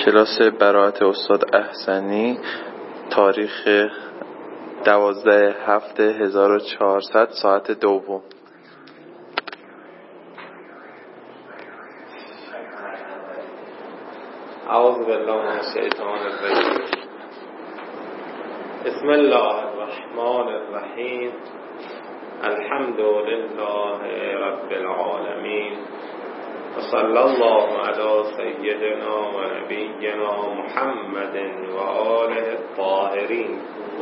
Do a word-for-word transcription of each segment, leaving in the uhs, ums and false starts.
کلاس براءت استاد احسنی، تاریخ دوازده هفته هزار و چهارصد، ساعت دوم. اعوذ بالله من الشیطان الرجیم. بسم الله الرحمن الرحیم. الحمد لله رب العالمین و صلی الله علی سیدنا و نبینا محمد و آله الطاهرین.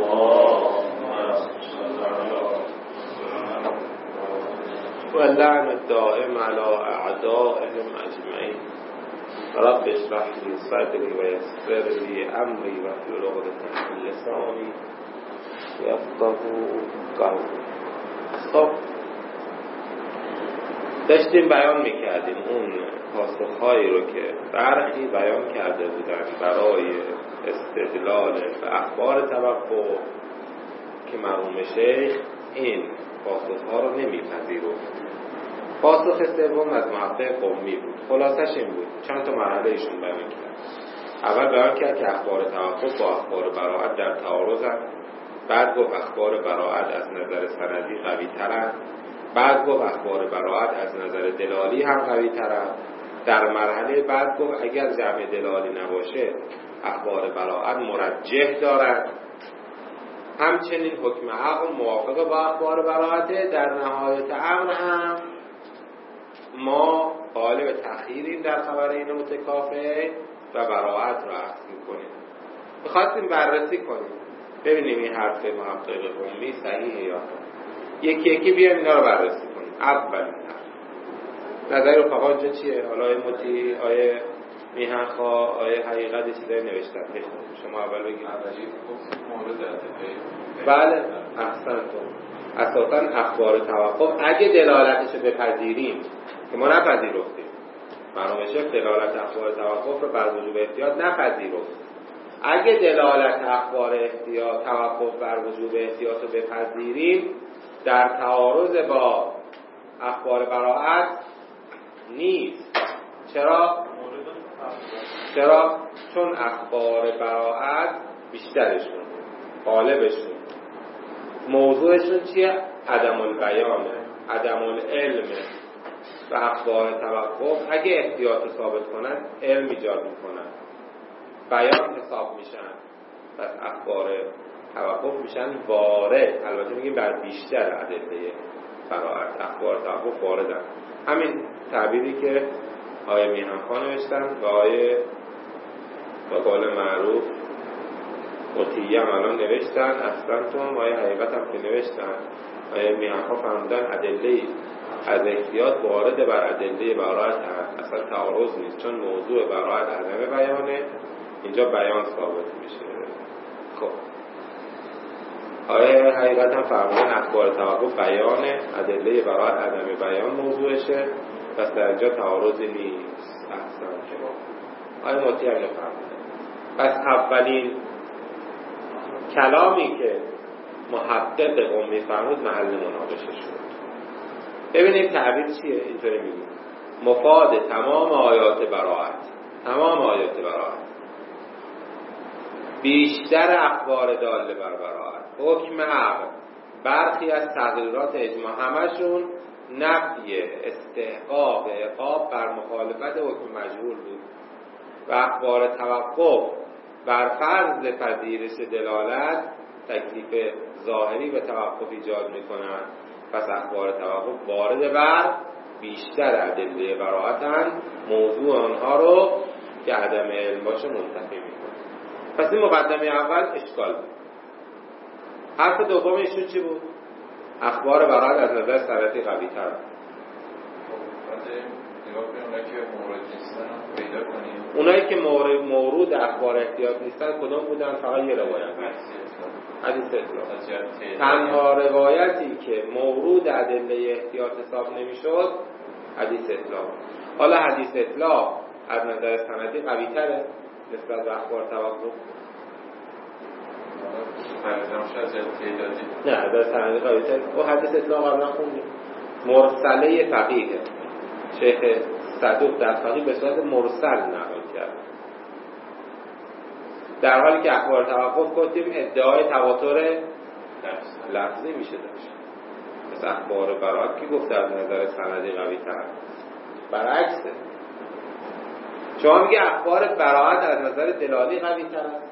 و اللعن الدائم علی اعدائهم اجمعین. رب اشرح لي صدري ويسر لي امري واحلل عقدة من لساني يفقهوا قولي. خب داشتیم بیان میکردیم اون پاسخهایی رو که برخی بیان کرده بودن برای استدلال به اخبار توقع که مرحوم شیخ این پاسخها رو نمیپذیرفت. پاسخ سوم از محقق قمی بود. خلاصش این بود، چند تا مرحله ایشون بیان کرد. اول بیان کرد که اخبار توقف با اخبار براءت در تعارضن. بعد گفت اخبار براءت از نظر سندی قوی ترن. بعد گفت اخبار براءت از نظر دلالی هم قوی ترن. در مرحله بعد گفت اگر جمع دلالی نباشه اخبار براءت مرجح دارن. همچنین حکم عقل موافق با اخبار براءت. در نهایت امر هم ما قالب تأخیریم در خبر این متکافئ و براءت را اخذ میکنیم. میخواستیم بررسی کنیم ببینیم این حرف محقق قمی صحیحه یا نه. یکی یکی بیایم اینا رو بررسی کنیم. اولین حرف نظر رفقا اینجا چیه؟ حالا آیه مطیع، آیه میهنخوا، آیه حقیقت چیزایی نوشتن. میخونیم شما اول بگید. بله احسنتون. اساساً اخبار توقف اگه دلالتش رو بپذیریم که ما نپذیرفتیم، مرحوم شیخ دلالت اخبار توقف رو بر وجوب احتیاط نپذیرفت. اگه دلالت اخبار احتیاط توقف بر وجوب احتیاط رو بپذیریم در تعارض با اخبار براءت نیست. چرا؟ چرا؟ چون اخبار براءت بیشترشون، غالبشون، موضوعشون چیه؟ عدم البیانه، عدم العلمه. و اخبار توقف اگه احتیاط ثابت کنن علم ایجاد میکنن، بیان حساب میشن. پس اخبار توقف میشن وارد، البته میگیم بر بیشتر ادله براءت اخبار توقف واردن. همین تعبیری که آیه میهنخوا نوشتن و آیه با قول معروف مطیع هم الان نوشتن، اصلا تو هم آیه حقیقت هم که نوشتن. آیه میهنخوا فرمودن ادله از احتیاط وارد بر ادله براءت هست، اصلا تعارض نیست، چون موضوع براءت عدم بیانه، اینجا بیان ثابت میشه. خب آیه حقیقت هم فرمودن اخبار توقف بیانه، ادله براءت عدم بیان موضوعشه، پس در اینجا تعارضی نیست. اصلا که آیه مطیع هم فرمودن. پس اولین کلامی که محقق قمی فرمود محل مناقشه شد. ببینید تعبیر چیه؟ اینطوری میگیم مفاد تمام آیات براءت، تمام آیات براءت، بیشتر اخبار داله بر براءت، حکم عقل، برخی از تقریرات اجماع، همشون نفی استحقاق عقاب بر مخالفت حکم مجهول بود. و اخبار توقف بر فرض پذیرش دلالت تکلیف ظاهری به توقف ایجاد میکنن. پس اخبار توقف وارد بر بیشتر ادله براءتن، موضوع آنها رو که عدم علم باشه منتفی میکنه. پس این مقدمه اول اشکال بود. حرف دومشون چی بود؟ اخبار براءت از نظر سندی قوی تر. اونایی که مورد مورود اخبار احتیاط نیستن کدوم بودن؟ فقط یه روایت حدیث اطلاق. تنها روایتی که مورود ادله احتیاط حساب نمیشد حدیث اطلاق. حالا حدیث اطلاق از نظر سندی قوی تره نسبت به اخبار توقف؟ نه از نظر سندی قوی تره. او حدیث اطلاق قبلا خوندیم، مرسله فقیه، شیخ صدوق در فقیه به صورت مرسل نقل کرد. در حالی که اخبار توقف گفتیم ادعای تواتر لفظی میشه داشت. مثل اخبار برات که گفت از نظر سندی قوی تر، برعکسه. شما میگه اخبار براعت از نظر دلالی قوی تر است،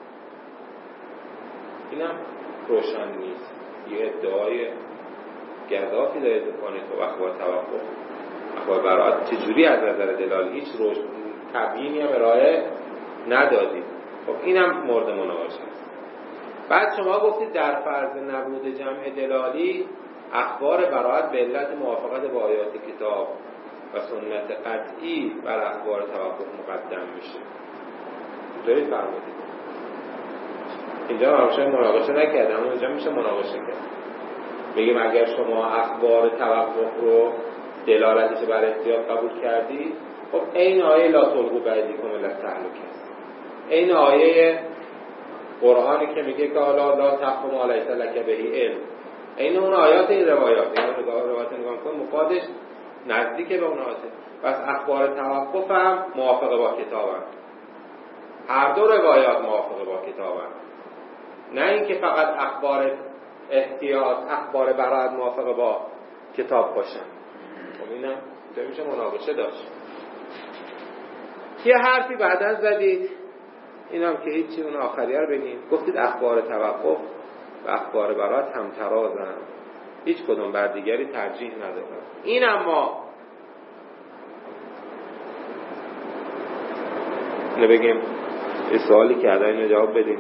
اینم روشن نیست. یه ادعای گزافی دارید بکنید تو اخبار توقف. اخبار براعت چجوری از نظر دلالی هیچ روش تبیینی هم ارائه ندادید. خب اینم مورد مناقشه است. بعد شما گفتید در فرض نبود جمع دلالی اخبار براعت به علت موافقت با آیات کتاب و سنت قطعی بر اخبار توقف مقدم میشه. اینطوری فرمودید. اینجا همشه مناقشه نکردم، اما اینجا میشه مناقشه کرد. بگیم اگر شما اخبار توقف رو دلالتش بر احتیاط قبول کردی، خب این آیه لا تلقوا بایدیکم الی التهلکه است. این آیه قرآنی که میگه که لا لا تقف ما لیس لک به علم، این اون آیات این روایات، یعنی نگاه روایات نگاه کن مفادش نزدیک به اون آیاته. پس اخبار توقف هم موافقه با کتابن. هر دو روایات موافقه با کتابن. نه اینکه فقط اخبار احتیاط، اخبار براعت موافقه با کتاب باشن. خب اینم تو میشه مناقشه داشت. یه حرفی بعداً زدید، اینم که هیچی، اون آخریه رو بگیم. گفتید اخبار توقف و اخبار براعت هم ترازن، هیچ کدوم بر دیگری ترجیح ندارن. این اما اینو بگیم یه سوالی که الان اینو جواب بدیم.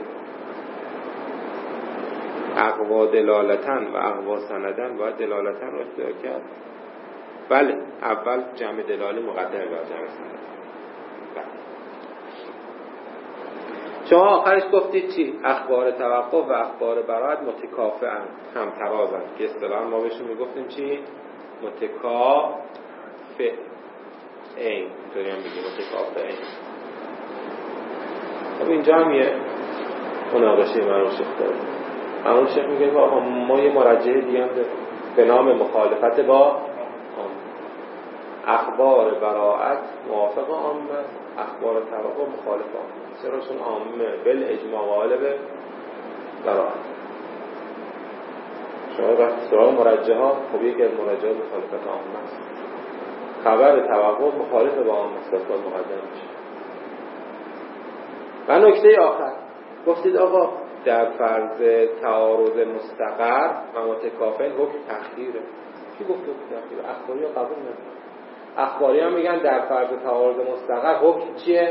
اقوا دلالتن و اقوا سندن باید دلالتن رو اختیار کرد. بله، اول جمع دلالی مقدمه بر جمع سند. بله. شما آخرش گفتید چی؟ اخبار توقف و اخبار براعت متکافئن، هم ترازن، که اصطلاحاً ما بهشون میگفتیم چی؟ متکافئ. این اینطوری هم میگیم متکافئ. خب اینجا هم یه مناقشه مرمون شیخ داریم. مرمون شیخ میگه که ما یه مرجعه دیگه هم داریم به نام مخالفت با اخبار براعت موافق عامه، اخبار توقف مخالف عامه. چرا؟ چون عامه بالاجماع غالب براعت. شما وقتی سراغ مرجعه ها، خب یکی از مرجعه مخالفت عامه است. خبر توقف مخالف با عامه است، مقدم میشه. و نکته آخر گفتید آقا در فرض تعارض مستقر و متکافئ حکم تخییره. کی گفت حکم تخییره؟ اخباری ها قبول ندارن. اخباری ها میگن در فرض تعارض مستقر حکم چیه؟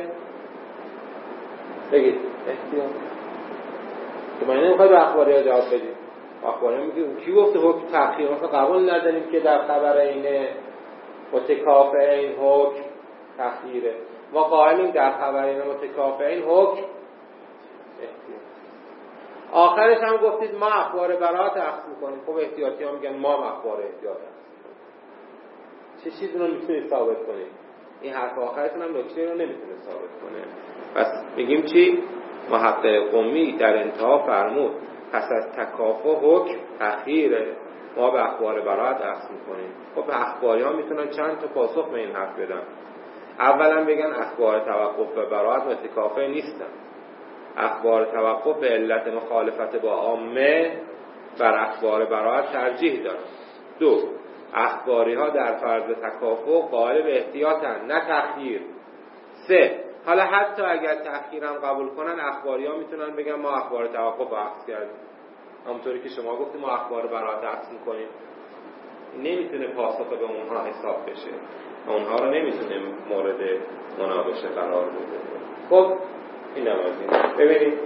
بگید احتیاط. که من نمیخوای به اخباری ها جواب بدید. اخباری ها میگن کی گفت حکم تخییر؟ مثلا قبول نداریم که در خبر اینه متکافئین حکم تخییره. ما قائلیم در خبرین متکافئین حکم احتیاط. آخرش هم گفتید ما اخبار براعت اخذ میکنیم. خب احتیاطی ها میگن ما هم اخبار احتیاط اخذ چه چیزی رو میتونید ثابت کنید؟ این حرف آخرتون هم نکته رو نمیتونه ثابت کنه. پس میگیم چی؟ محقق قمی در انتها فرمود پس از تکافؤ حکم تخییره، ما به اخبار براعت اخذ میکنیم. خب اخباری ها میتونن چند تا پاسخ به این حرف بدن. اولا بگن اخبار توقف و براعت متکافئ نیستن. اخبار توقف به علت مخالفت با عامه بر اخبار براعت ترجیح دارن. دو، اخباری ها در فرض تکافؤ قائل به احتیاطن، نه تخییر. سه، حالا حتی اگر تخییر هم قبول کنن اخباری ها میتونن بگن ما اخبار توقف اخذ کردیم، همونطوری که شما گفتیم ما اخبار براعت اخذ میکنیم. نمیتونه پاسخ به اونها حساب بشه، اونها رو نمیتونه مورد مناقشه قرار بده. خب این هم از این ببینید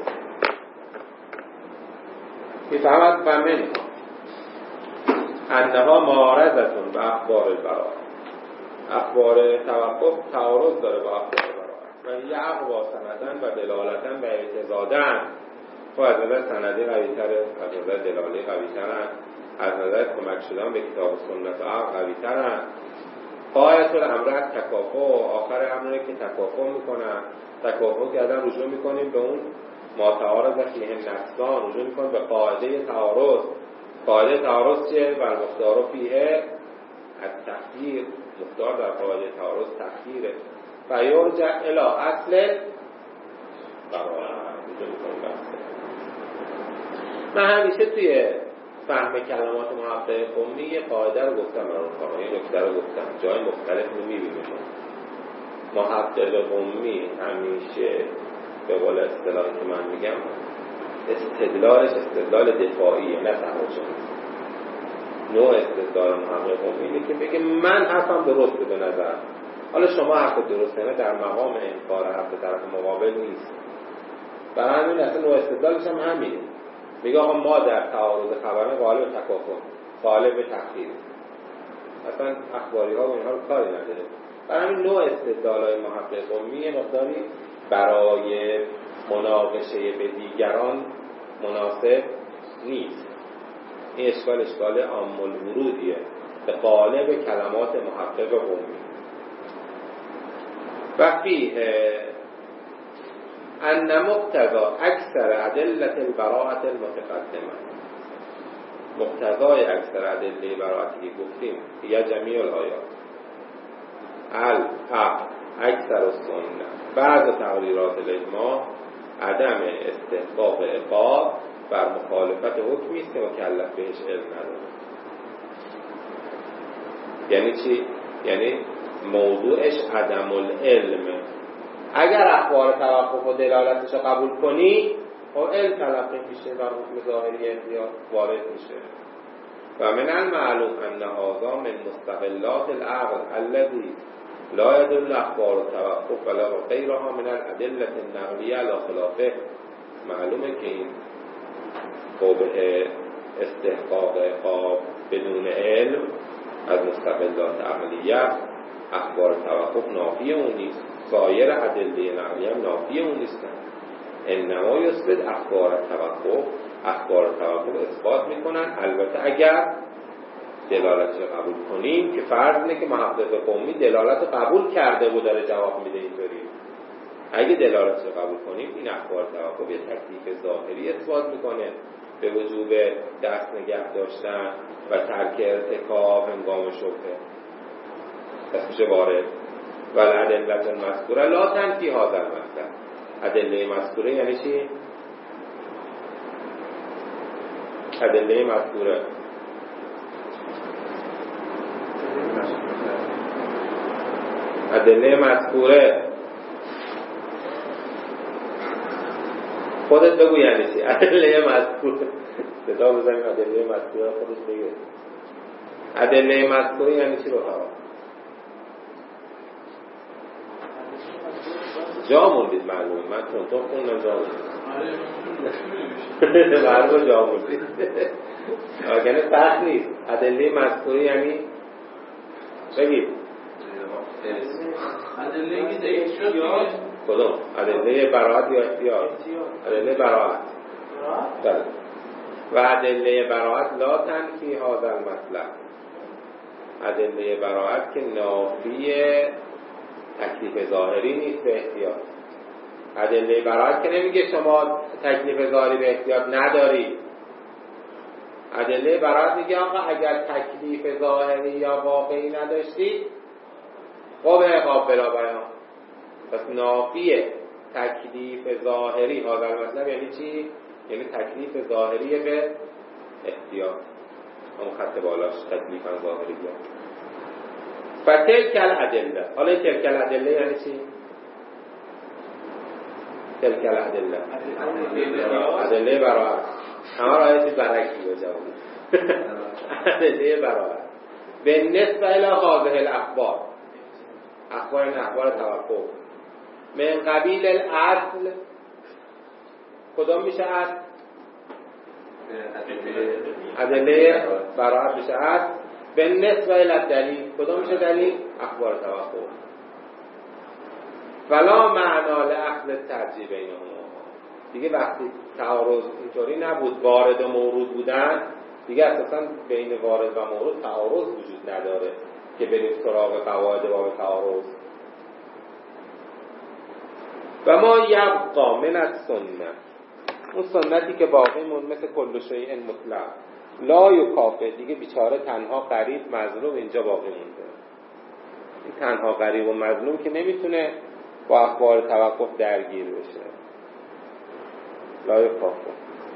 میفهمد و من انها معارضتون به اخبار البراعت. اخبار توقف تعارض داره با اخبار براعت و یه اقوا سندن و دلالتن و اعتضادن. خب از نظر سندی قوی‌تره، از نظر دلالی قوی‌ترن، از نظر کمک شدن به کتاب سنت و عقل قوی‌ترن. قایت الامر تکافؤ، آخر امره که تکافؤ میکنن. تکافؤ کردن رجوع میکنیم به اون ما تعارض فیه نفسان، رجوع میکنیم به قاعده تعارض. قاعده تعارض چیه؟ بر مقدار فیه از تخییر، مقدار در قاعده تعارض تخییره. و یرجع الی اصل براعت، شروع کنیم بحث. من همیشه توی فهم کلمات محقق قمی یه قاعده رو گفتم برای کارا، یه نکته رو گفتم، جای مختلف رو می‌بینیم. محقق قمی همیشه به قول اصطلاحی که من میگم استدلالش استدلال دفاعیه، نه تهاجمی. نوع استدلال محقق قمی اینه که بگه من حرفم درسته به نظر، حالا شما حرف درسته نه در مقام انکار حرف طرف مقابل نیست. برای همین اصلا نوع استدلالش هم همینه. میگه آقا ما در تعارض خبرانه غالب تکافؤ، غالب تأخیر. اصلا اخباری ها و اینها رو کاری نداره. برای همین نوع استدلال‌های محقق قمی مقداری برای مناقشه به دیگران مناسب نیست. این اشکال اشکال عام الورودیه به قالب کلمات محقق قمی. و فیه ان مقتضا اکثر ادله البراءة المتقدمه، مقتضای اکثر ادله براءتی که گفتیم یا جمیع الآیات الحق اکثر السنه بعض تقریرات الاجماع عدم استحقاق عقاب بر مخالفت حکمی است که مکلف بهش علم نداره. یعنی چی؟ یعنی موضوعش عدم العلم. اگر اخبار توقف و دلالتش رو قبول کنی خب علم تلقی میشه و حکم ظاهری احتیاط وارد میشه. و من المعلوم ان هذا من مستقلات العقل الذي لا يدل اخبار التوقف ولا غیرها من الادله النقلیه علی خلافه. معلومه که این قبح استحقاق عقاب بدون علم از مستقلات عقلیه، اخبار توقف نافی اون نیست، سایر ادله نقلیه هم نافی اون نیستن. انما یثبت اخبار توقف، اخبار توقف اثبات میکنن، البته اگر دلالتش قبول کنیم که فرض اینه که محقق قومی دلالت قبول کرده و داره جواب میده اینطوری. اگه دلالتش قبول کنیم این اخبار توقف یه تکلیف ظاهری اثبات میکنه به وجوب دست نگه داشتن و ترک ارتکاب هنگام شبهه. پس میشه وارد. و الادله المذکوره لا تنفی هذا المطلب. ادله مذکوره یعنی چی؟ ادله مذکوره ادله مذکوره خودت بگو یعنی چی؟ ادله مذکوره صدا بزنیم ادله مذکوره خودش بگه. ادله مذکوره یعنی چی رفقا؟ جا موندید معلومه، من تونتون خوندم جا موندید معلومه جا موندید یعنی فرق نیست. ادله مذکوره یعنی بگید ادله که احتیاط کدوم؟ ادله براءت یا احتیاط؟ ادله براءت. بله. و ادله براءت لا تنفی هذا المطلب. ادله براءت که نافی تکلیف ظاهری نیست به احتیاط. ادله براءت که نمیگه شما تکلیف ظاهری به احتیاط نداری. ادله براءت میگه آقا اگر تکلیف ظاهری یا واقعی نداشتید قبح عقاب بلا بیان. پس نافی تکلیف ظاهری هذا المطلب یعنی چی؟ یعنی تکلیف ظاهری به احتیاط. همون خط بالاش تکلیف ظاهری بیان. فتلک الادله. حالا تلک الادله یعنی چی؟ تلک الادله ادله براءت. همه را یه چیز برعکس میگه جوابی. ادله براءت به نسبت الی هذه الاخبار، اخبار این اخبار توقف من قبیل الاصل. کدام میشه اصل؟ ادله براءت میشه اصل. به نسبت الی دلیل کدام میشه دلیل؟ اخبار توقف. فلا معنا لاخذ الترجیح بینهما. دیگه وقتی تعارض اینطوری نبود، وارد و مورود بودن، دیگه اساسا بین وارد و مورد تعارض وجود نداره که بریم سراغ قواعد باب تعارض. و ما یبقا من السنه، اون سنتی که باقی مون مثل کل شیء مطلق لا یکافه، دیگه بیچاره تنها غریب مظلوم اینجا باقی مونده. این تنها غریب و مظلوم که نمیتونه با اخبار توقف درگیر بشه. لا یکافو.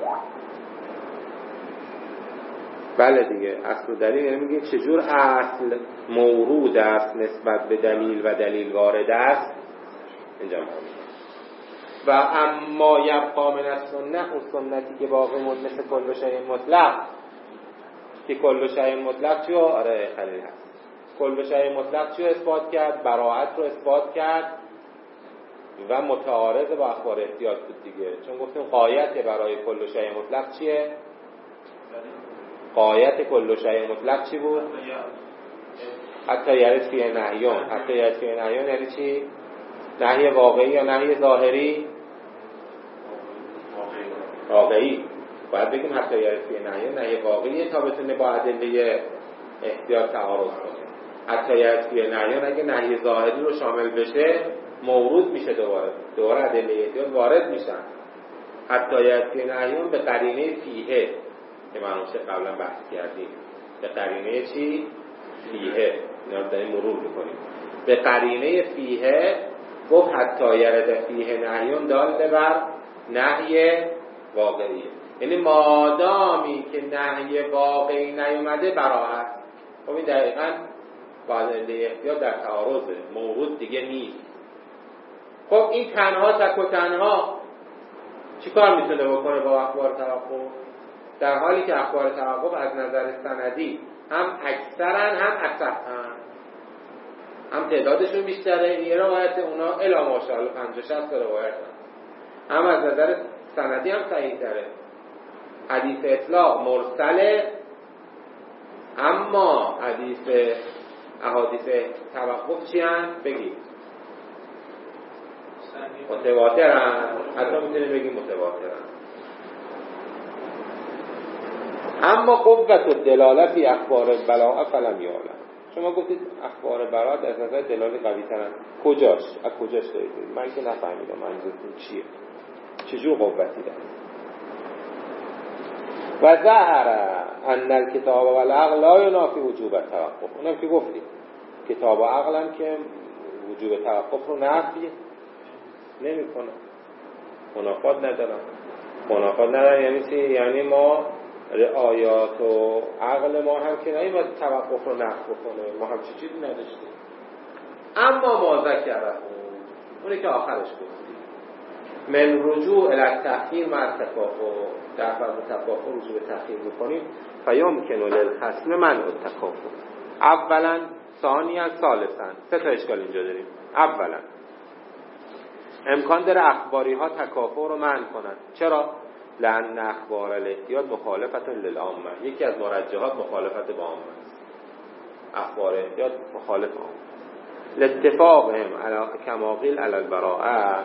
بله دیگه، اصل و دلیل یعنی میگه چجور اصل مورود است نسبت به دلیل و دلیل وارد است اینجا میگه. و اما یبقا من السنه، اون سنتی که باقی موند مثل کل شیء مطلق، که کل شیء مطلق چیو؟ آره خلیل هست. کل شیء مطلق چیو اثبات کرد؟ براءت رو اثبات کرد و متعارض با اخبار احتیاط بود دیگه. چون گفتیم غایت برای کل شیء مطلق چیه؟ غایت کل شیء مطلق چی بود؟ حتی یرد فیه نهیون. حتی یرد فیه نهیون یعنی چی؟ نهی واقعی یا نهی ظاهری؟ واقعی. باید بگیم حتی یرد فیه نهیون نهی واقعیه تا بتونه با ادله احتیاط تعارض کنه. حتی یرد فیه نهیون اگه نهی ظاهری رو شامل بشه مورود میشه، دوباره دوباره ادله احتیاط وارد میشن. حتی یرد فیه نهیون به قرینه فیه که منوشه قبلا بحث کردیم. به قرینه چی؟ فیه. اینا رو داریم مرور میکنیم. به قرینه فیه گفت حتی یرد فیه نهیون دال بر نهی واقعیه. یعنی مادامی که نهی واقعی نیومده براءت. خب این دقیقاً با ادله احتیاط در تعارضه، مورود دیگه نیست. خب این تنها تک و تنها چیکار میتونه بکنه با اخبار توقف؟ در حالی که اخبار توقف از نظر سندی هم اکثرن هم اصحن، هم تعدادشون بیشتره، یه روایت اونا الا ماشاءالله پنجاه شصت روایت هم. هم از نظر سندی هم صحیح تره. حدیث اطلاق مرسله، اما حدیث احادیث توقف چی هم؟ بگید متواترن. حتی میتونیم بگیم متواترن. اما قوت و دلالت فی اخبار بلاء فلم یعلم. شما گفتید اخبار براءت از نظر دلالت قوی ترن. کجاش؟ از کجاش دارید؟ من که نفهمیدم منظورتون چیه، چجور قوتی داره. و ظهر ان الکتاب و العقل لا ینافی وجوب التوقف. اونم که گفتیم کتاب و عقل هم که وجوب توقف رو نفی نمی‌کنه، منافات ندارن. منافات ندارن یعنی چی؟ یعنی ما آیات و عقل ما هم که نمی‌باید توقف رو نفی بکنه، ما هم چه چیزی نداشتیم. اما ما ذکره اونی که آخرش گفتیم من رجوع الی التأخیر مع التکافؤ، در فرض تکافؤ رجوع به تأخیر می‌کنیم فیمکن للخصم منع التکافؤ. اولا، ثانیا، ثالثا. سه تا اشکال اینجا داریم. اولا امکان داره اخباری ها تکافؤ رو منع کنند. چرا؟ لأن اخبار الاحتیاط مخالفت للعامه. یکی از مرجحات مخالفت با عامه است. اخبار احتیاط مخالف عامه. لاتفاقهم علی کما قیل علی البراءه،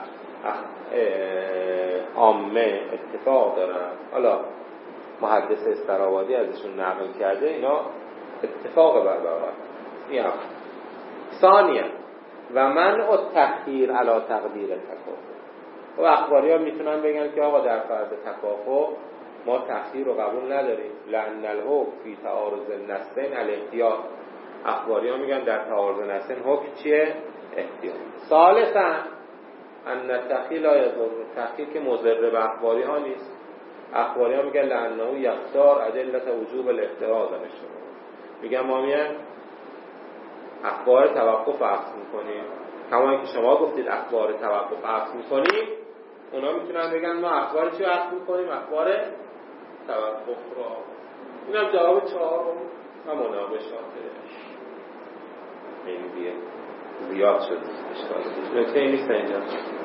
عامه اتفاق دارن. حالا محدث استرابادی ازشون نقل کرده اینا اتفاق بر براءت. این هم. ثانیا و منع التأخیر علی تقدیر التکافؤ. و اخباری ها میتونن بگن که آقا در فرض تکافؤ ما تأخیر رو قبول نداریم. لأن الحکم فی تعارض النصین الاحتیاط. اخباری ها میگن در تعارض نصین حکم چیه؟ احتیاط. ثالثا ان التأخیر لا یضر. تأخیر که مضر به اخباری ها نیست. اخباری ها میگن لأنه یختار ادله وجوب الاحتراز نشون. میگن ما میان اخبار توقف عکس میکنیم، همونی که شما گفتید اخبار توقف عکس میکنیم، اونا میتونن بگن ما اخبار چی عکس میکنیم؟ اخبار توقف رو. اینم جواب چهارم و مناقشه شاطره. این بیه زیاد شد اشکال نکته این نیست اینجا.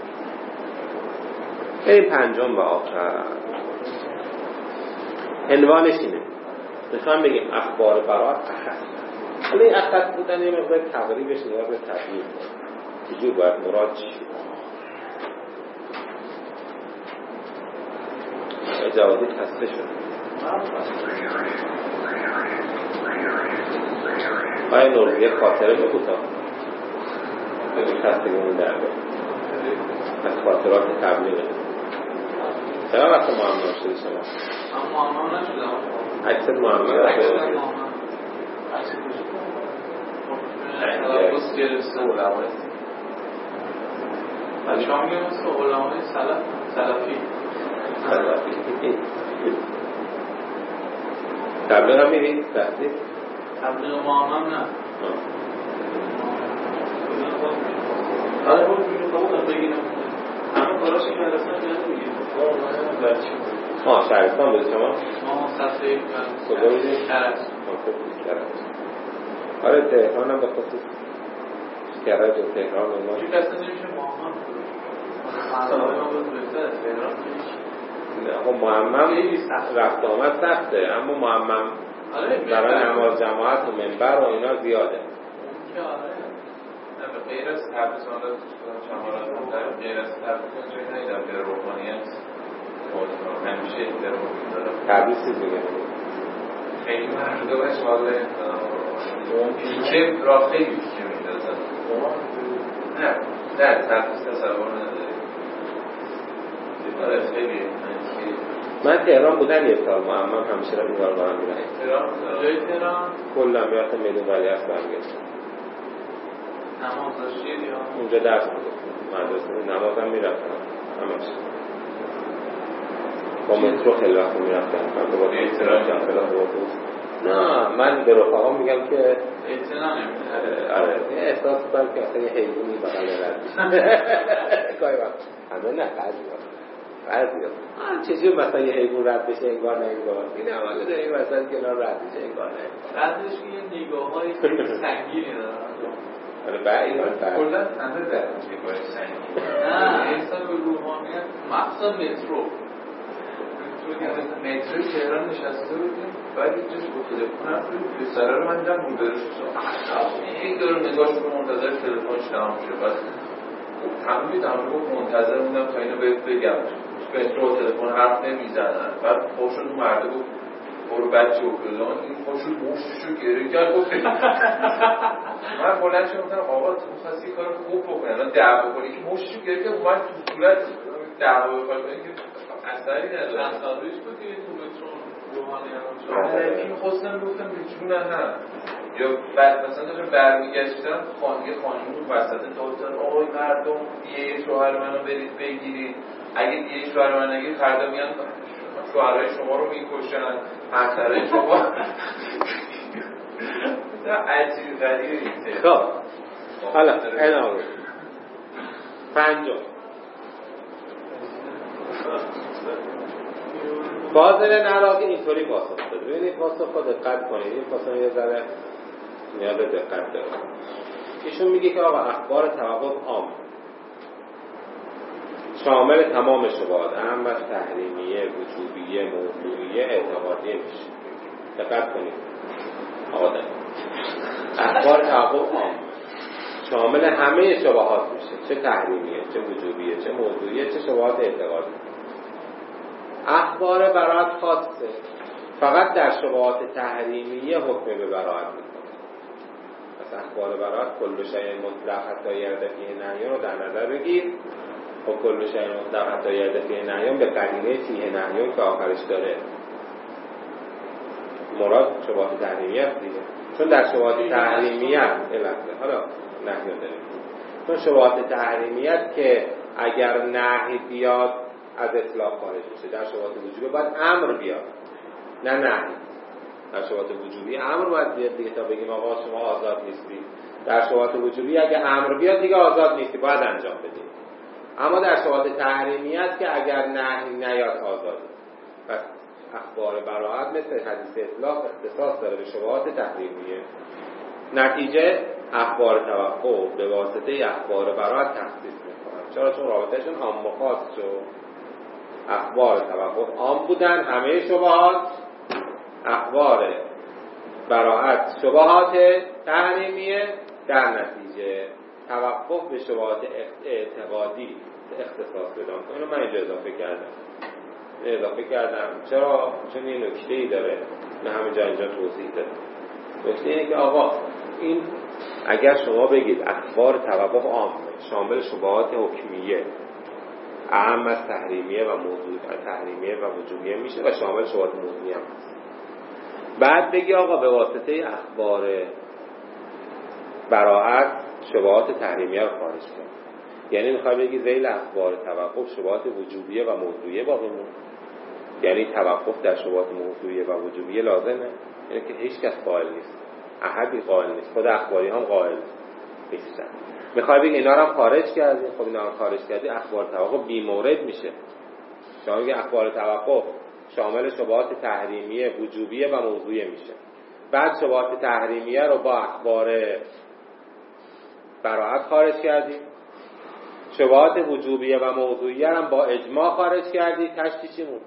این پنجم و آخر عنوانش اینه، میخوام بگیم اخبار براءت اخص. حالا این اخص بودن یه مقدار تقریبش نیاز به تغییر چجور باید مراد چی اجازه تصفیه شد. آیا نور یک خاطره بگوتا بگو تصفیهمون در بید از خاطرات تبلیغه. چرا وقت معمول شده شما؟ من معمول نشدم. عکست معمول نشده؟ عکست گرفته و روایت بچه هم میگه مثل علمای سلف سلفی سلفی تبلیغ هم میرید؟ رفتی؟ تبلیغ ما هم نه آره بود میگه خواهد بگیرم همه کاراشو که هستن که نمیگیم آه شهرستان بوده شما؟ ما صفحه کجا بودید؟ کرج آره تهران هم به خصوص کرج و تهران و ما چون کسی نمیشه ماهان مردمه ما بود بهتر تهران نه خب معمم رفت آمد سخته اما معمم برای نماز جماعت و منبر و اینا زیاده اون که آره نه غیر از تبریز آن دارد شمارات هم دارد غیر از تبریز جایی نیدم که روحانیت همیشه در مورد دارم تبریز چیز میگه خیلی مرده باش واقعا اون پیکه را خیلی پیکه میدازد نه نه تبریز تصور نداری آره خیلی من تهران بودم یک سال معمم همیشه را این کار برام میرم تهران جای تهران کلا میرفتم میدون ولی اصلا برمیگشتم نماز داشتید یا اونجا درس میگفتم مدرسه نمازم میرفتم همش با مترو خیلی وقت میرفتم من با احترام جنبه نه من به رفقا میگم که احترام نمیده آره احساس کنم که اصلا یه حیوانی بغل رد گاهی وقت همه نه بعضی وقت بعضی وقت چجور مثلا یه حیوان رد بشه انگار نه انگار این عمله داره این مثلا کنار رد بشه انگار نه بعدش که یه نگاه های خیلی سنگینی دارن آره بعد اینا کلا اندازه در نگاه سنگین نه احساس به روحانیت مخصوصا مترو مترو تهران نشسته بودیم بعد یه جاش با تلفن رفت روی پسره رو من دیدم روبروش این داره نگاهش رو منتظر تلفنش تمام شد بعد تمامی تمامی گفت منتظر موندم تا اینو بهت بگم مترو و تلفن حرف نمیزنن بعد خوشت اون مرده بود برو بچه و فلان این خوشت مشتشو گره کرد گفت من بلند شدم گفتم آقا تو می‌خواستی کار خوب بکنی الان دعوا کنی که مشتشو گره کرد اومد تو صورت دعوا بکنی که اثری نداره چند سال پیش بود دیگه تو مترو روحانی هم این خواستم گفتم بیچونه هم یا بعد مثلا داشتم برمیگشتم خانگی خانمون وسط دادن آقای مردم دیگه شوهر منو برید بگیرید اگه دیگه شوهر من نگید فردا میان شوهرهای شما رو میکشن همسرهای شما عجیب غریب این خب حالا ادامه پنجم فاضل نراقی اینطوری پاسخ داده. ببینید پاسخ رو دقت کنید این پاسخ یه ذره نیاز به دقت داره. ایشون میگه که آقا اخبار توقف عام شامل تمام شبهات اهم از تحریمیه، وجوبیه، موضوعیه، اعتقادیه میشه. دقت کنید آقا ده. اخبار توقف عام شامل همه شبهات میشه، چه تحریمیه، چه وجوبیه، چه موضوعیه، چه شبهات اعتقادی. اخبار براءت خاصه فقط در شبهات تحریمیه حکم به براءت میکنه. پس اخبار براءت کل شیء مطلق حتی یرد فیه نهی رو در نظر بگیر و کل شیء مطلق حتی یرد فیه نهی به قرینه فیه نهی که آخرش داره مراد شبهات تحریمیه است دیگه، چون در شبهات تحریمیه البته حالا نهی داره، چون شبهات تحریمیه که اگر نهی بیاد از اطلاق خارج میشه. در شبهات وجوبی باید امر بیاد نه نهی. در شبهات وجوبی امر باید بیاد دیگه تا بگیم آقا شما آزاد نیستی. در شبهات وجوبی اگه امر بیاد دیگه آزاد نیستی باید انجام بدید. اما در شبهات تحریمیت که اگر نهی نیاد آزاد. پس اخبار براءت مثل حدیث اطلاق اختصاص داره به شبهات تحریمیه. نتیجه اخبار توقف به واسطه اخبار براءت تخصیص میکنن. چرا؟ چون رابطهشون عام و خاص شد. اخبار توقف عام بودن همه شبهات، اخبار براءت شبهات تحریمیه، در نتیجه توقف به شبهات اعتقادی اختصاص بدن. اینو من اینجا اضافه کردم اضافه کردم چرا؟ چون این نکته‌ای داره نه همینجا اینجا توضیح دادم. نکته اینه که آقا این اگر شما بگید اخبار توقف عام شامل شبهات حکمیه اهم از تحریمیه و موضوع تحریمیه و وجوبیه میشه و شامل شبهات موضوعی هم هست. بعد بگی آقا به واسطه اخبار براءت شبهات تحریمیه رو خارج کن. یعنی میخوای بگی ذیل اخبار توقف شبهات وجوبیه و موضوعیه باقی مون، یعنی توقف در شبهات موضوعیه و وجوبیه لازمه، یعنی که هیچ کس قائل نیست، احدی قائل نیست، خود اخباری هم قائل نیستن. میخوای بگی اینا رو هم خارج کردی، خب اینا رو خارج کردی اخبار توقف بی مورد میشه. شما میگی اخبار توقف شامل شبهات تحریمیه، وجوبیه و موضوعیه میشه، بعد شبهات تحریمیه رو با اخبار براءت خارج کردی، شبهات وجوبیه و موضوعیه هم با اجماع خارج کردی، تشتی چی مون؟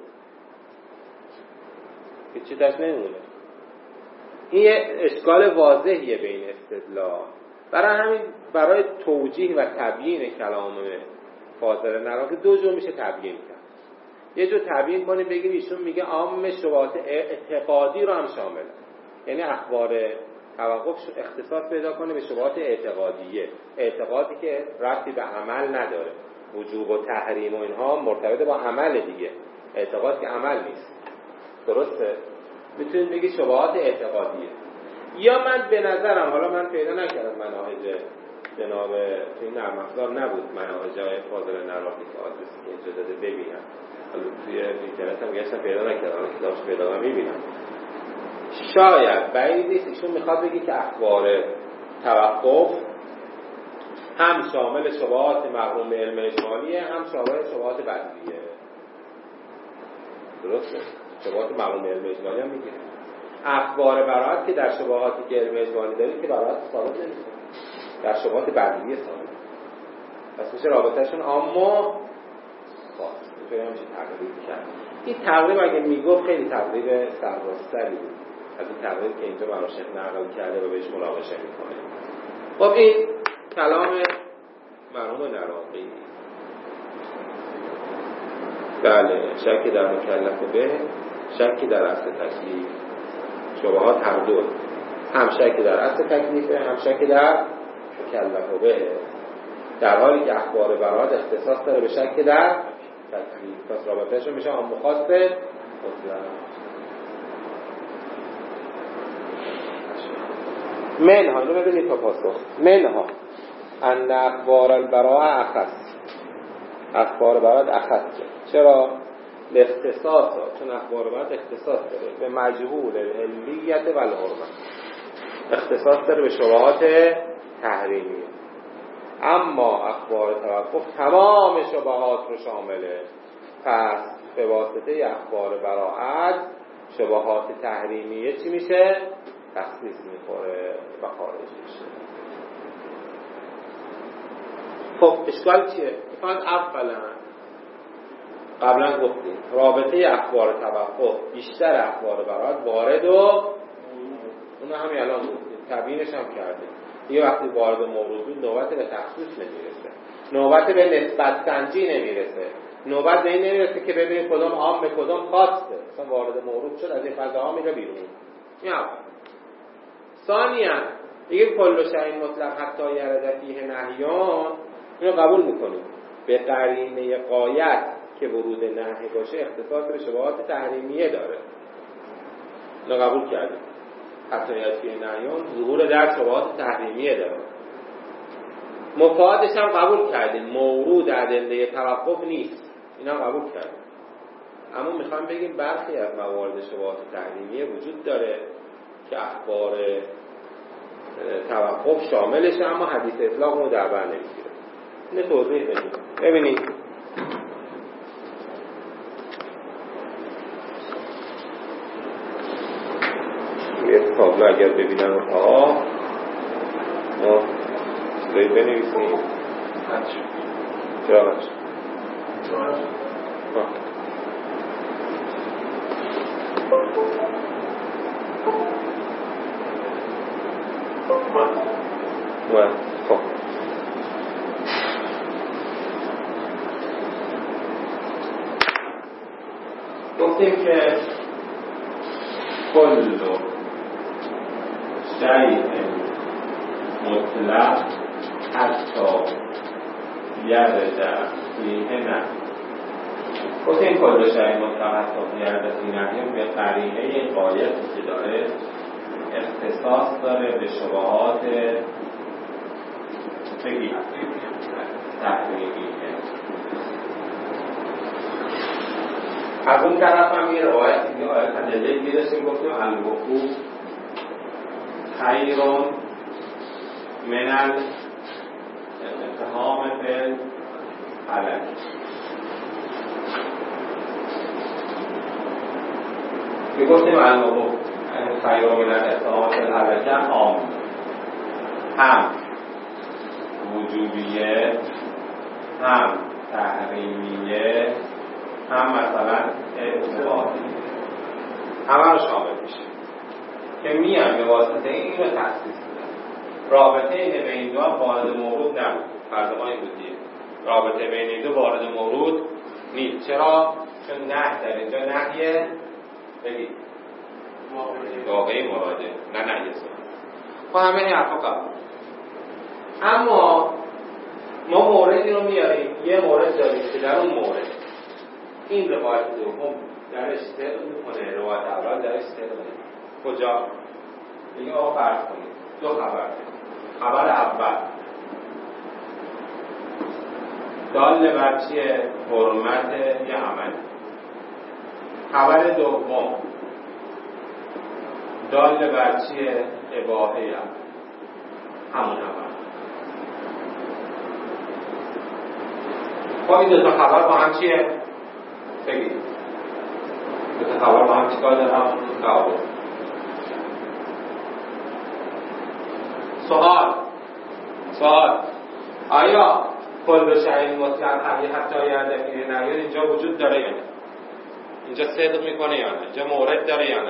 هیچی تشت نمونه. این یه اشکال واضحیه بین استدلال. برای همین برای توجیه و تبیین کلام فاضل نراقی دو جور میشه تبیین کرد. یه جور تبیین کنی بگیم ایشون میگه عام شبهات اعتقادی رو هم شامل، یعنی اخبار توقف اختصاص پیدا کنه به شبهات اعتقادیه، اعتقادی که ربطی به عمل نداره، وجوب و تحریم و اینها مرتبط با عمل دیگه، اعتقاد که عمل نیست. درسته؟ میتونید بگی شبهات اعتقادیه. یا من به نظرم، حالا من پیدا نکردم مناهج جناب توی نرم افزار نبود مناهج فاضل نراقی که آدرسی که اینجا داده ببینم، حالا توی اینترنت هم گشتم پیدا نکردم، کتابش پیدا هم میبینم. شاید بعید نیست ایشون میخواد بگی که اخبار توقف هم شامل شبهات مقرون به علم اجمالیه، هم شامل شبهات بدیهیه. درسته؟ شبهات مقرون به علم اجمالی هم میگیره. اخبار براءت که در شبهاتی که علم اجمالی داریم که براءت ثابت نمیشه، در شبهات بدیهیه ثابت. پس میشه رابطهشون اما خاص. میتونیم همچین تقریب کرد. این تقریب اگه میگفت خیلی تقریب سرراستری بود از این تقریب که اینجا مرا شیخ نقل کرده و بهش مناقشه میکنه. خب این کلام مرحوم نراقی. بله، شکی در مکلف به، شکی در اصل تکلیف. شبهات هر دو، هم شکی در اصل تکلیفه، هم شکی در مکلف به، در حالی که اخبار براءت اختصاص داره به شک در تکلیف. پس رابطهشون میشه هم مخاص مطلق. منها، اینو ببینید تا پاسخ. منها ان اخبار البراءه اخص، اخبار براءت اخص. چرا؟ به اختصاص ها، چون اخبار براءت اختصاص داره به مجهول العلیت و الحرمت، اختصاص داره به شبهات تحریمی. اما اخبار توقف تمام شبهات رو شامله، پس به واسطه اخبار براءت شبهات تحریمیه چی میشه؟ تخصیص میخوره و خارج میشه. خب اشکال چیه؟ میخواد اولا قبلا گفتیم رابطه اخبار توقف بیشتر اخبار براءت وارد و اونو همین الان گفتیم، تبیینش هم کردیم. یه وقتی وارد موضوع نوبت به تخصیص نمیرسه، نوبت به نسبت سنجی نمیرسه، نوبت به این نمیرسه که ببینید کدام عام به کدام خاصه، مثلا وارد مورد شد از این فضاها میره بیرون. این اول. ثانیاً دیگه کل شیء مطلق حتی یرد فیه نهیان، اینو قبول میکنیم به قرینه غایت که ورود نهی باشه اختصاص به شبهات تحریمیه داره، اینو قبول کردیم. حتی یرد فیه نهیان ظهور در شبهات تحریمیه داره. مفادش هم قبول کردیم، مورود ادله توقف نیست، اینا قبول کردیم. اما میخوام بگیم برخی از موارد شبهات تحریمیه وجود داره که اخبار توقف شاملشه، اما حدیث اطلاق رو در بر نمیگیره. اینو توضیح بدیم. ببینید یه تابلو اگر ببینن اونها ما باید بنویسیم. چرا نشد؟ و خب گفتیم که کل شیء مطلق حتی یرد فیه نهی. گفتیم کل شیء مطلق حتی یرد فیه نهی به قرینه غایتی که داره اختصاص داره به شبهات بگی تحریمیه. از اون طرف هم یه روایت یه آیه تدلیل می‌داشتیم گفتیم الوقوف خیرون من الاتهام بالحلال. میگفتیم الوقوف خیرون من الاتهام بالحلال عام، هم وجوبیه، هم تحریمیه، هم مثلا اعتباطی، همه رو شامل میشه که میان به واسطه این رو تخصیص میدن. رابطه این بین این دو وارد مورود نبود، فرض ما این بود دیگه، رابطه بین این دو وارد مورود نیست. چرا؟ چون نه در اینجا نهیه بگید واقعی مراده، نه نهیه سن. خب همه این حرفا قبول. اما ما موردی رو میاریم، یه مورد داریم که در اون مورد این روایت دوم درش صدق میکنه، روایت اول درش صدق میکنه. کجا؟ بگیم آقا فرض کنید دو خبر. خبر اول دال بر چیه؟ حرمت یه عمل. خبر دوم دال بر چیه؟ اباحه همون عمل. خب این دو تا خبر با هم چیه؟ بگید دو تا خبر با هم چیکار دارم؟ تعارض. سوال سوال آیا کل شیء مطلق هم حتی یعنی فی نهی اینجا وجود داره یا نه؟ اینجا صدق میکنه یا نه؟ اینجا مورد داره یا نه؟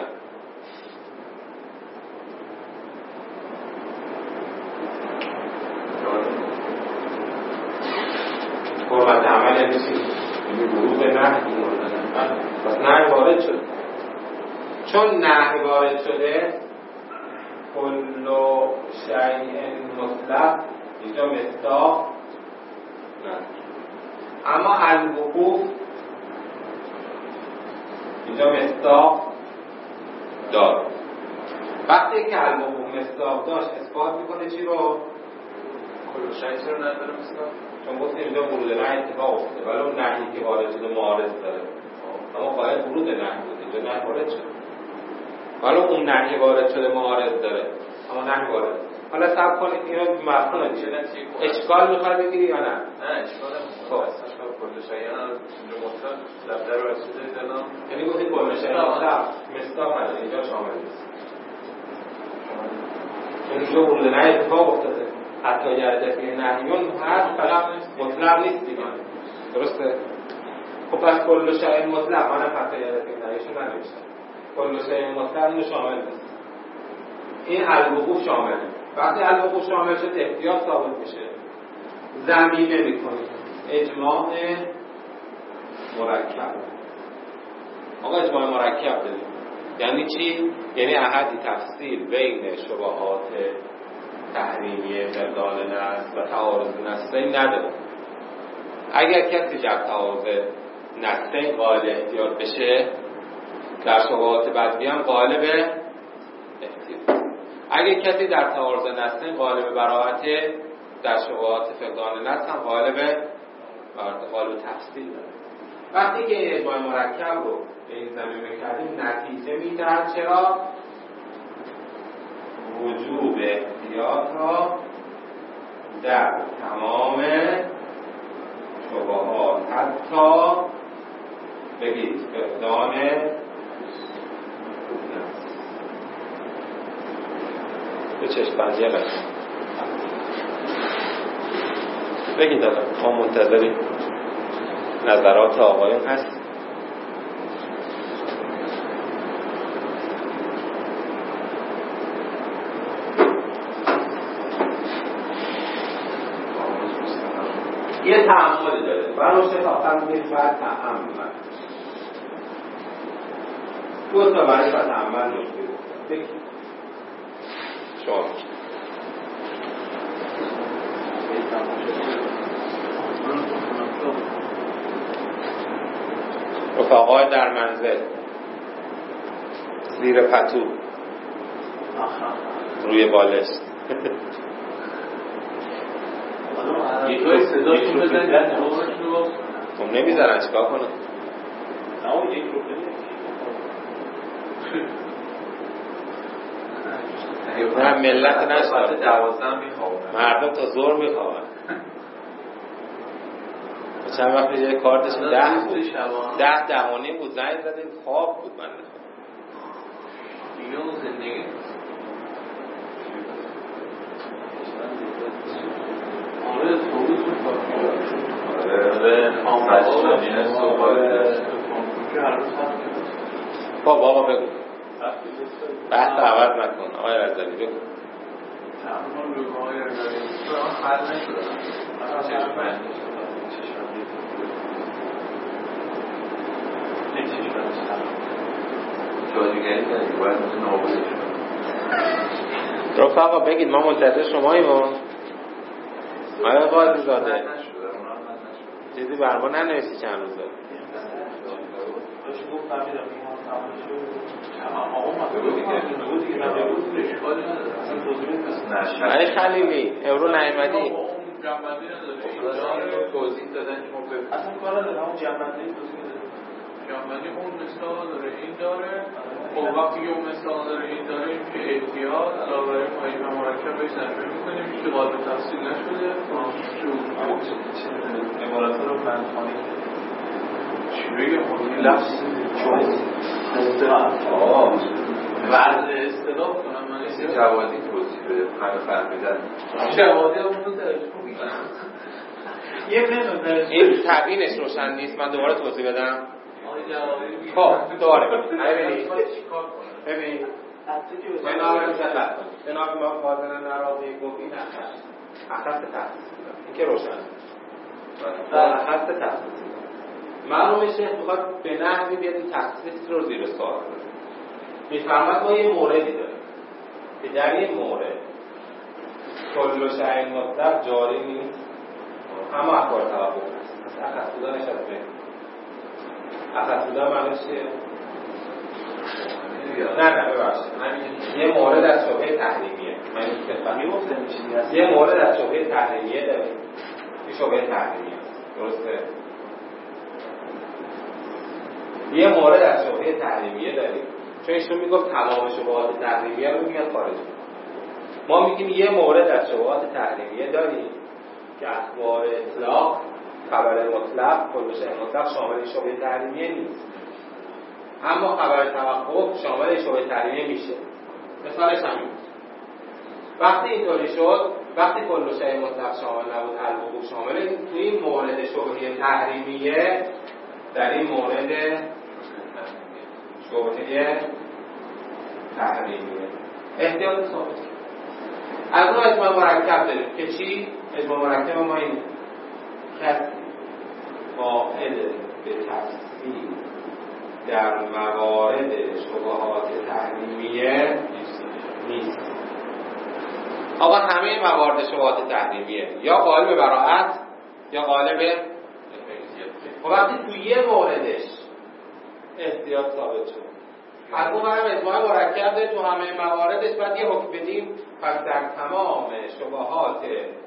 حرمت عمل یعنی چی؟ یعنی ورود نهی مورد پس نهی وارد شده. چون نهی وارد شده کل شیء مطلق اینجا مصداق نه، اما الوقوف اینجا مصداق داره. وقتی که الوقوف مصداق داشت اثبات میکنه چی رو؟ کل شیء چرا نداره مصداق؟ چون گفتیم اینجا ورود نهی اتفاق افتاده، ولی اون نهی که وارد شده معارض داره، اما باید ورود نهی بود، اینجا نهی وارد شده، ولی اون نهی وارد شده معارض داره اما نهی وارد. حالا صبر کنید اینو مفهوم میشه. اشکال میخواد بگیری یا نه؟ نه اشکال نمیخواد. خب اصلا کل شیء اینجا مطلق لفظ رو رسیده دادم، یعنی گفتی کل شیء مطلق مصداق نداره، اینجا شامل نیست. چون اینجا ورود نهی اتفاق افتاده، حتی یعنی فی نهیون هر فقط مطلق نیست دیگه، درسته؟ خب پس کل شیء مطلق منم حتی یعنی فی نهیشون ننوشتم، کل شیء مطلق اینو شامل نیست. این الوقوف شامله. وقتی الوقوف شامل شد احتیاط ثابت میشه، ضمیمه میکنید اجماع مرکب. آقا اجماع مرکب داریم یعنی چی؟ یعنی احدی تفصیل بین شبهات تحریمیه فقدان نص و تعارض نصین نداره. اگر کسی در تعارض نصین قائل احتیاط بشه، در شبهات بدوی هم قائل به احتیاط. اگر کسی در تعارض نصین قائل به براءت، در شبهات فقدان نص هم قائل به قائل به تفصیل داره. وقتی که این اجماع مرکب رو به این زمینه کردیم نتیجه میدهد چرا؟ وجوب احتیاط را در تمام شبهات حتی بگید فقدان به چشم بندیه بگید بگید دادم ما منتظری نظرات آقایون هست. یه تعامل داره برای شفاقت میگه بعد تعامل دو تا برای بعد تعامل نشده بگید شما رفقای در منزل زیر پتو روی بالشت یه توی صداشون بزنید در نمازش رو خب نمیذارن چیکار کنن؟ نه اون یک رو بدید نه ملت نشد دوازده میخوابن مردم تا ظهر میخوابن چند وقت یه کارتش ده بود ده دهانی بود زنگ زدیم خواب بود من دیگه اون زندگی آره توبیز میکنم آره آمده شدین صحبت خب آقا بگو بحث عوض نکن آقای رزالی بگو تمام لوگه های رزالی من حل نشدم چشمن جادیگری کنید باید مثل نابوده شد رفقا بگید ما منتظر شماییم و آیا قاضی زاده چیزی برما ننویسی چند روز داره داشت گفت فهمیدم این هم تمام شد آقا من بگو دیگه بگو دیگه من بگو اشکالی نداره اصلا توضیح نداره آیا خلیلی امرو نعیمدی اون جنبندی نداره توضیح دادن که ما بگو اصلا کار نداره همون جنبندی توضیح نداره جنبندی اون مثال داره این داره خب وقتی که اون مثال داره این داره این که احتیاط علاوه بر این ما مرکب بهش نشون میکنیم هیچ قابل تفصیل نشده عبارت رو من خواهیم چی بگم خودی لفظ چون استقام آه وضع استقام کنم من این جوادی توضیح به همه فهمیدن جوادی هم تو درجه خوبی یه نمیدونم این تبیینش روشن نیست من دوباره توضیح بدم خب دوباره ببینید ببینید جناب رسالت جناب ما فاضل نراقی گفت این اخص تخصیص این که روشن در اخص تخصیص معلومه شیخ میخواد به نحوی بیاد این تخصیص رو زیر سوال کنه میفرماد ما یه موردی داریم که در این مورد کل شیء مطلق جاری نیست اما اخبار توقف هست اخص بودنش از بین اخص بودن معنیش چیه؟ نه نه ببخشید یه مورد از شبهه تحریمیه من این یه مورد از شبهه تحریمیه داریم این شبهه تحریمیه درسته؟ یه مورد از شبهه تحریمیه داریم چون ایشون میگفت تمام شبهات تحریمیه رو میگن خارج. ما میگیم یه مورد از شبهات تحریمیه داریم که اخبار اطلاق خبر مطلق کل شیء مطلق شامل شبهه تحریمیه نیست اما خبر توقف شامل شبهه تحریمیه میشه. مثالش همین وقتی اینطوری شد وقتی کل شیء مطلق شامل نبود الوقوف شامل تو این مورد شبهه تحریمیه در این مورد شبهه تحریمیه احتیاط ثابت از اون اجماع مرکب داریم که چی؟ اجماع مرکب ما این کسی قائل به تفصیل در موارد شبهات تحریمیه نیست. آقا همه موارد شبهات تحریمیه یا قائل به براءت یا قائل به خب وقتی توی یه موردش احتیاط ثابت شد از اون هم اجماع مرکب داره تو همه مواردش باید یه حکم بدیم پس در تمام شبهات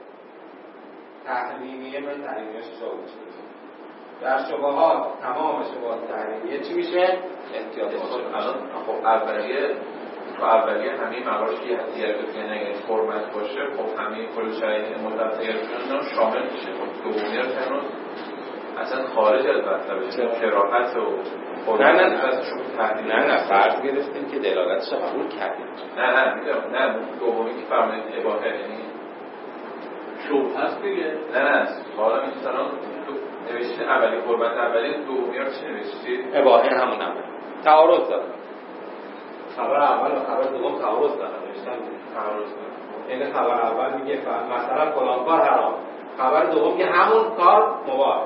تحریمیه من تحریمیه شبهات شد در شبهات تمام شبهات تحریمیه چی میشه؟ احتیاط الان خب اولیه تو اولیه همه مواردش که احتیاط بکنه اگه فرمت باشه خب همه کل شیء مطلق تحریمیه شامل میشه. خب دومی رو تنوز اصلا خارج از مطلب کراهت و نه نه نه نه نه فرض گرفتیم که دلالتش قبول کردیم. نه نه میدونم نه دومی که فرمایید اباحه یعنی شبهه است دیگه. نه نه حالا مثلا نوشتید اولی قربت اولی دومی رو چی نوشتید؟ اباحه همون هم تعارض داره خبر اول و خبر دوم تعارض داره نوشتن تعارض داره یعنی خبر اول میگه مثلا فلان کار حرام خبر دوم که همون کار مباح.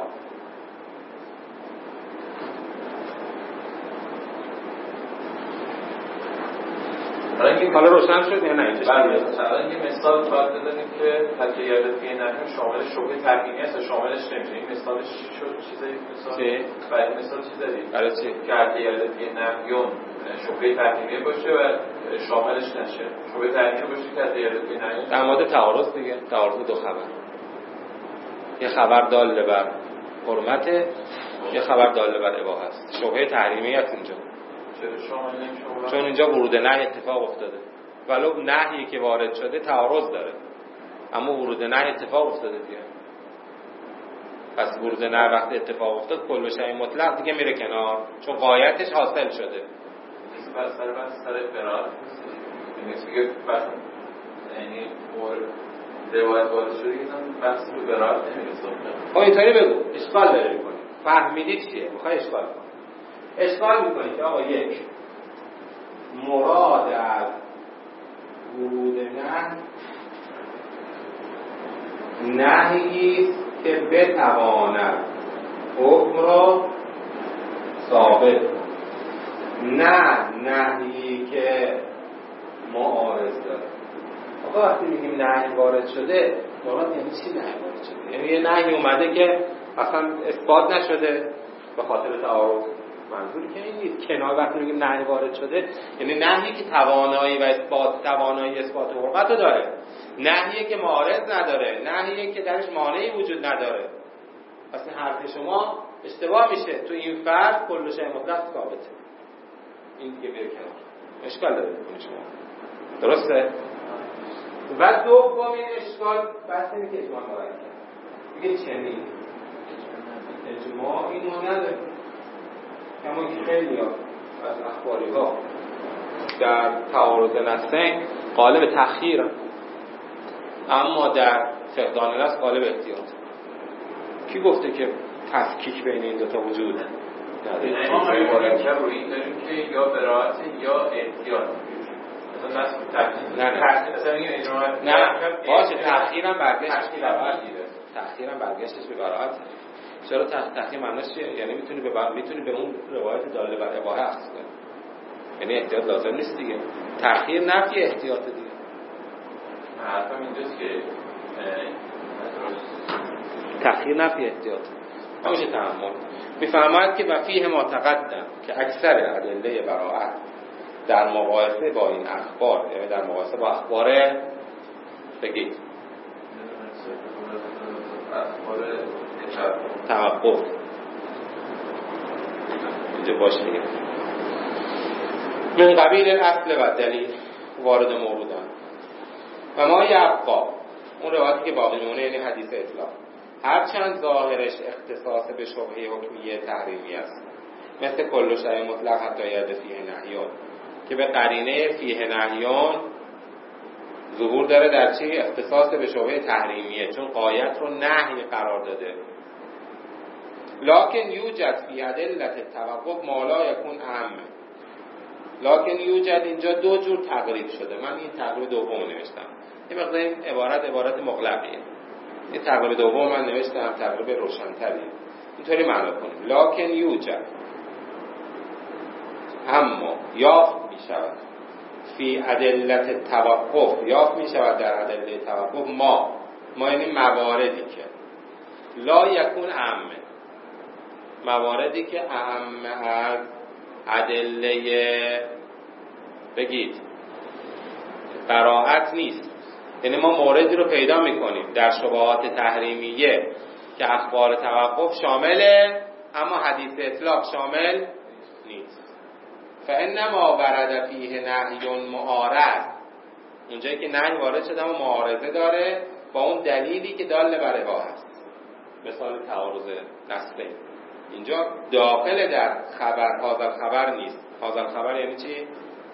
حالا روشن شد یا نه اینجا؟ بله مثلا یه مثال باید بزنیم که تجلیل فی نحوی شامل شبهه تحریمی است و شاملش نمیشه. این مثالش چی شد؟ چیزایی مثال چی؟ برای مثال چی زدید؟ برای چی؟ که تجلیل فی نحوی شبهه تحریمی باشه و شاملش نشه. شبهه تحریمی باشه که تجلیل فی نحوی در مورد تعارض دیگه تعارض دو خبر یه خبر دال بر حرمته، یه خبر دال بر اباحه است. شبهه تحریمی هست اینجا، چون اینجا ورود نهی اتفاق افتاده، ولو نهی که وارد شده تعارض داره، اما ورود نهی اتفاق افتاده دیگه. پس ورود نهی وقتی اتفاق افتاد کل شیء مطلق دیگه میره کنار، چون غایتش حاصل شده. پس سر بس سر قرائت نیست دیگه. بس یعنی روایت وارد شده که بحث به قرائت نمیرسه. خب اینطوری بگو اشکال داره میکنی. فهمیدی چیه؟ میخوای اشکال کنی. اشکال میکنی که آقا یک مراد از ورود نهی نهی که بتواند حکم را ثابت، نه نهی که معارض داره. آقا وقتی میگیم نهی وارد شده، مراد یعنی چی نهی وارد شده؟ یعنی یه نهی اومده که اصلا اثبات نشده به خاطر تعارض. منظور که این نیست. کنار وقتی میگیم نهی وارد شده یعنی نهی که توانایی و اثبات توانایی اثبات حرمت رو داره، نهیه که معارض نداره، نهیه که درش مانعی وجود نداره. پس حرف شما اشتباه میشه. تو این فرق کل شیء مطلق ثابته. این دیگه بره کنار، اشکال داره میکنه شما. درسته؟ و دومین اشکال بحث اینه که اجماع مرکب. میگه چنین اجماع اینو نداره. همون که خیلی ها از اخباری ها در تعارض نصین قالب تأخیر، اما در فقدان نص قالب احتیاط. کی گفته که تفکیک بین این دوتا وجود نداره؟ ما مرکب رو این داریم که یا براعت یا احتیاط. مثلا نص تفکیک نه نه نه باشه. تأخیرم برگشتش به براعت دیده. تأخیرم برگشتش به براعت. چرا تأخیر معنیش چیه؟ یعنی میتونی به بر... میتونی به اون روایت داله بر اباحه اخذ کنی. یعنی احتیاط لازم نیست دیگه. تأخیر نفی احتیاط دیگه. حرفم اینجاست که تأخیر نفی احتیاط نمیشه تحمل. میفهمد که وفیه ما تقدم که اکثر ادله براءت در مقایسه با این اخبار، یعنی در مقایسه با اخبار بگید اخبار توقف اینجا باشه دیگه، من قبیل اصل و دلیل وارد موردن و ما یبقا اون روایتی که باقی میمونه یعنی حدیث اطلاق، هرچند ظاهرش اختصاص به شبهه حکمیه تحریمی است، مثل کل شیء مطلق حتی ید فیه نهیون که به قرینه فیه نهیون ظهور داره در چی؟ اختصاص به شبهه تحریمیه، چون غایت رو نهی قرار داده. لکن یوجد فی ادلت التوقف ما لا یکون اهم. لکن یوجد اینجا دو جور تقریب شده. من این تقریب دوم نوشتم. این مقدار این عبارت عبارت مغلقیه. این تقریب دوم من نوشتم تقریب روشن‌تریه. اینطوری معنا کنیم. لکن یوجد اما یافت می شود فی ادلت التوقف، یافت می شود در ادله توقف ما ما یعنی مواردی که لا یکون اهم، مواردی که اهم از ادله بگید براءت نیست. یعنی ما موردی رو پیدا میکنیم در شبهات تحریمیه که اخبار توقف شامله اما حدیث اطلاق شامل نیست. فانما ورد فیه نهی معارض، اونجایی که نهی وارد شده اما معارضه داره با اون دلیلی که دال بر اباحه است، مثال تعارض نصبین، اینجا داخل در خبر هذا خبر نیست. هذا خبر یعنی چی؟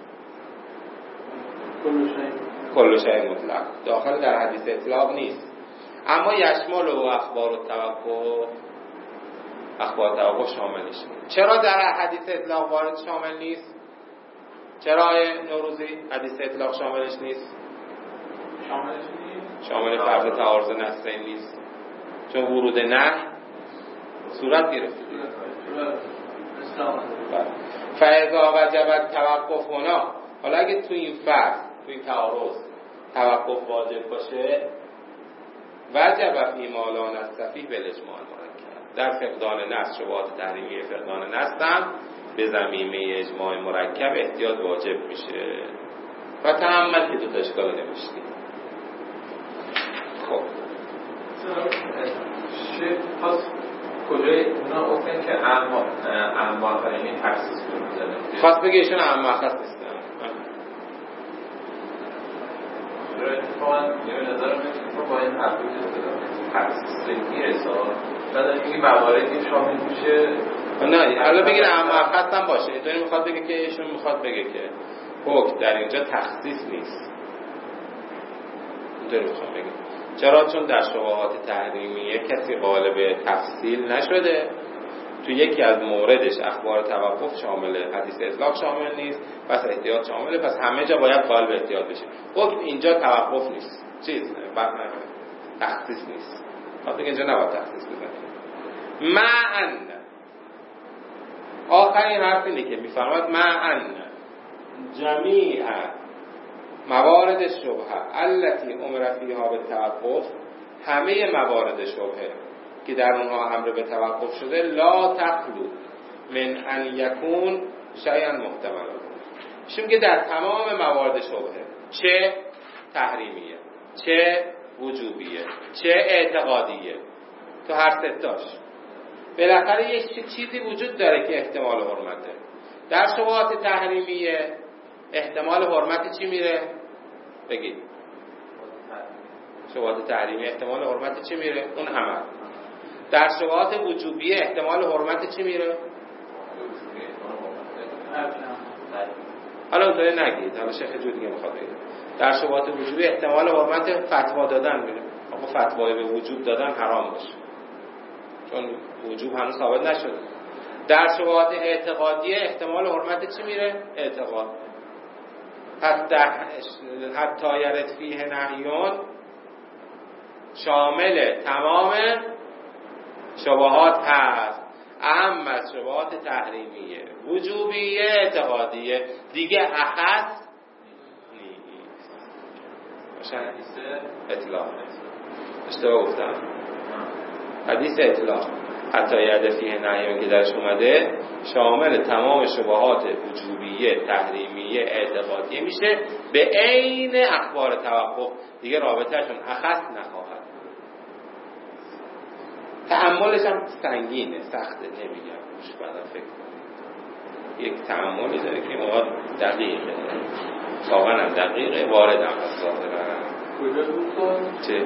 کل شیء مطلق داخل در حدیث اطلاق نیست، اما یشمل و اخبار التوقف، اخبار توقف شاملش. چرا در حدیث اطلاق وارد شامل نیست؟ چرا نوروزی حدیث اطلاق شاملش نیست؟ شاملش نیست؟ شامل فرض تعارض نصین نیست، چون ورود نهی صورت گرفته. فاذا وجب التوقف هنا، حالا اگه تو این فرض تو این تعارض توقف واجب باشه، وجب فی ما لا نستفیه بالاجماع مرکب، در فقدان نص شبهات تحریمی فقدان نص هم به ضمیمه اجماع مرکب احتیاط واجب میشه. و تأمل که دو تا اشکال نمیشتی. خب میشه پس کجای اونا گفتن که اما اما آخرین تخصیص رو میزنه خواست بگه ایشون اما خاص نیستن برای اتفاقا یه نظر میگه با این حرفی که تخصیص میرسه بعد این مواردی شامل میشه نه حالا بگیر اما خاص هم باشه اینطوری میخواد بگه که ایشون میخواد بگه که حکم در اینجا تخصیص نیست اینطوری میخوام بگه چرا؟ چون در شبهات تحریمیه کسی قالب تفصیل نشده تو یکی از موردش اخبار توقف شامل حدیث اطلاق شامل نیست پس احتیاط شامله پس همه جا باید قالب احتیاط بشه حکم اینجا توقف نیست چیز تخصیص نیست خب دیگه اینجا نباید تخصیص بزنیم معن آخرین حرف اینه که میفرماد معن جمیع موارد شبهه التي امر فیها به توقف همه موارد شبهه که در اونها امر به توقف شده لا تخلو من ان یکون شیئا محتملا شون که در تمام موارد شبهه چه تحریمیه چه وجوبیه چه اعتقادیه تو هر ستاش بالاخره یه چیزی وجود داره که احتمال حرمته در شبهات تحریمیه احتمال حرمت چی میره؟ بگید شبهات تحریمی احتمال حرمت چی میره؟ اون عمل در شبهات وجوبیه احتمال حرمت چی میره؟ حالا اونطوری نگید حالا شیخ جو دیگه میخواد بگید در شبهات وجوبی احتمال حرمت فتوا دادن میره آقا فتوای به وجوب دادن حرام باشه چون وجوب هنوز ثابت نشده در شبهات اعتقادیه احتمال حرمت چی میره؟ اعتقاد پس حتی یرد فیه نهیون شامل تمام شبهات هست اما از شبهات تحریمیه وجوبیه اعتقادیه دیگه اخص نیست باشه حدیث اطلاق اشتباه گفتم حدیث اطلاق حتی یرد فیه نهیون که درش اومده شامل تمام شبهات وجوبیه تحریمیه اعتقادیه میشه به عین اخبار توقف دیگه رابطهشون اخص نخواهد تأملش هم سنگینه سخته نمیگم روش بعدا فکر کنید یک تأملی داره که موقع دقیقه واقعا هم دقیقه وارد هم از ظاهرا چه؟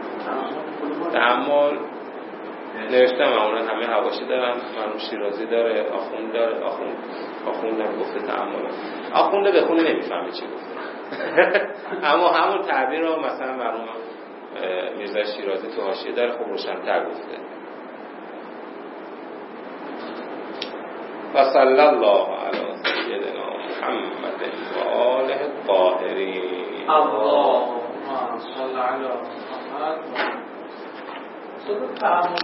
تأمل نوشتم اون همه حواشی دارن مرحوم شیرازی داره آخوند داره آخوند آخوند هم گفته تأمل آخونده به خونه نمیفهمه چی گفته اما همون تعبیر رو مثلا مرحوم میرزا شیرازی تو حاشیه داره خب روشن‌تر گفته و صلی الله علی سیدنا محمد و آله الطاهرین اللهم صل علی محمد